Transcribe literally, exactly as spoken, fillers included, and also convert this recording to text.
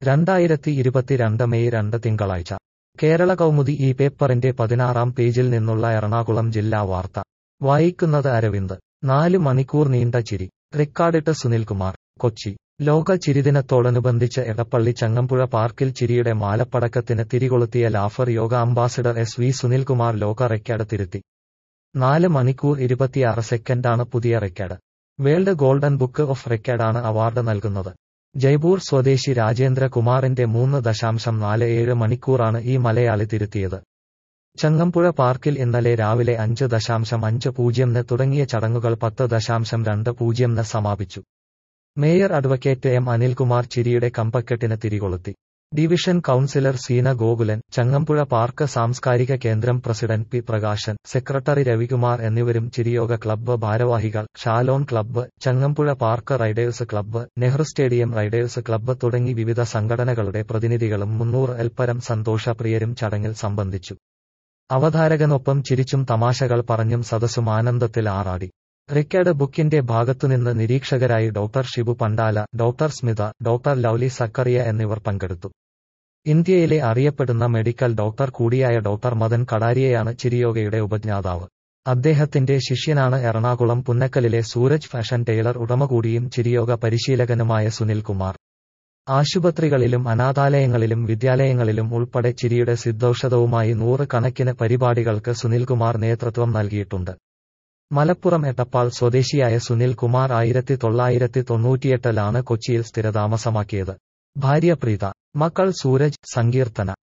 രണ്ടായിരത്തി ഇരുപത്തിരണ്ട് മെയ് രണ്ട് തിങ്കളാഴ്ച കേരള കൗമുദി ഈ പേപ്പറിന്റെ പതിനാറാം പേജിൽ നിന്നുള്ള എറണാകുളം ജില്ലാ വാർത്ത വായിക്കുന്നത് അരവിന്ദ്. നാല് മണിക്കൂർ നീണ്ട ചിരി റെക്കോർഡിട്ട് സുനിൽകുമാർ. കൊച്ചി. ലോക ചിരിദിനത്തോടനുബന്ധിച്ച് എടപ്പള്ളി ചങ്ങമ്പുഴ പാർക്കിൽ ചിരിയുടെ മാലപ്പടക്കത്തിന് തിരികൊളുത്തിയ laughter yoga ambassador S V Sunilkumar ലോക റെക്കോർഡ് തിരുത്തി. നാല് മണിക്കൂർ ഇരുപത്തിയാറ് സെക്കൻഡാണ് പുതിയ record. World golden book of റെക്കോർഡാണ് അവാർഡ് നൽകുന്നത്. ജയ്പൂർ സ്വദേശി രാജേന്ദ്ര കുമാറിന്റെ മൂന്ന് ദശാംശം നാല് ഏഴ് മണിക്കൂറാണ് ഈ മലയാളി തിരുത്തിയത്. ചങ്ങമ്പുഴ പാർക്കിൽ ഇന്നലെ രാവിലെ അഞ്ച് ദശാംശം അഞ്ച് പൂജ്യംന് തുടങ്ങിയ ചടങ്ങുകൾ പത്ത് ദശാംശം രണ്ട് പൂജ്യംന് സമാപിച്ചു. മേയർ അഡ്വക്കേറ്റ് എം അനിൽകുമാർ ചിരിയുടെ കമ്പക്കെട്ടിന് തിരികൊളുത്തി. Division councillor Seena Gokulan, Changampuzha park സാംസ്കാരിക കേന്ദ്രം president P Prakashan, secretary Ravikumar എന്നിവരും ചിരിയോഗ ക്ലബ്ബ് ഭാരവാഹികൾ, Shalon club, Changampuzha park riders club, Nehru stadium riders club തുടങ്ങി വിവിധ സംഘടനകളുടെ പ്രതിനിധികളും മുന്നൂറ് എൽപ്പരം സന്തോഷപ്രിയരും ചടങ്ങിൽ സംബന്ധിച്ചു. അവതാരകനൊപ്പം ചിരിച്ചും തമാശകൾ പറഞ്ഞും സദസ്സും ആനന്ദത്തിൽ ആറാടി. റെക്കോർഡ് ബുക്കിന്റെ ഭാഗത്തുനിന്ന് നിരീക്ഷകരായി doctor Shibu Pandala, doctor Smitha, doctor Lovely Zachariah എന്നിവർ പങ്കെടുത്തു. ഇന്ത്യയിലെ അറിയപ്പെടുന്ന മെഡിക്കൽ ഡോക്ടർ കൂടിയായ ഡോക്ടർ മദൻ കടാരിയയാണ് ചിരിയോഗയുടെ ഉപജ്ഞാതാവ്. അദ്ദേഹത്തിന്റെ ശിഷ്യനാണ് എറണാകുളം പുന്നക്കലിലെ സൂരജ് ഫാഷൻ ടൈലർ ഉടമ കൂടിയും ചിരിയോഗ പരിശീലകനുമായ സുനിൽകുമാർ. ആശുപത്രികളിലും അനാഥാലയങ്ങളിലും വിദ്യാലയങ്ങളിലും ഉൾപ്പെടെ ചിരിയുടെ സിദ്ധൌഷധവുമായി നൂറ് കണക്കിന് പരിപാടികൾക്ക് സുനിൽകുമാർ നേതൃത്വം നൽകിയിട്ടുണ്ട്. മലപ്പുറം എടപ്പാൾ സ്വദേശിയായ സുനിൽ കുമാർ ആയിരത്തി തൊള്ളായിരത്തി തൊണ്ണൂറ്റിയെട്ടിലാണ് കൊച്ചിയിൽ സ്ഥിരതാമസമാക്കിയത്. ഭാര്യ പ്രീത, മക്കൾ സൂരജ്, സങ്കീർത്തന.